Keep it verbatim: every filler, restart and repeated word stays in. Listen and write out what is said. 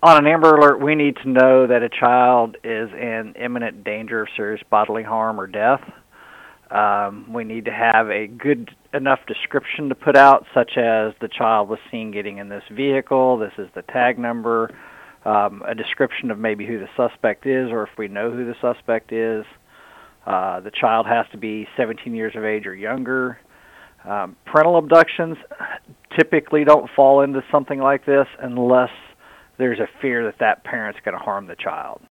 On an Amber Alert, we need to know that a child is in imminent danger of serious bodily harm or death. Um, we need to have a good enough description to put out, such as the child was seen getting in this vehicle, this is the tag number, um, a description of maybe who the suspect is or if we know who the suspect is. Uh, the child has to be seventeen years of age or younger. Um, parental abductions typically don't fall into something like this unless there's a fear that that parent's going to harm the child.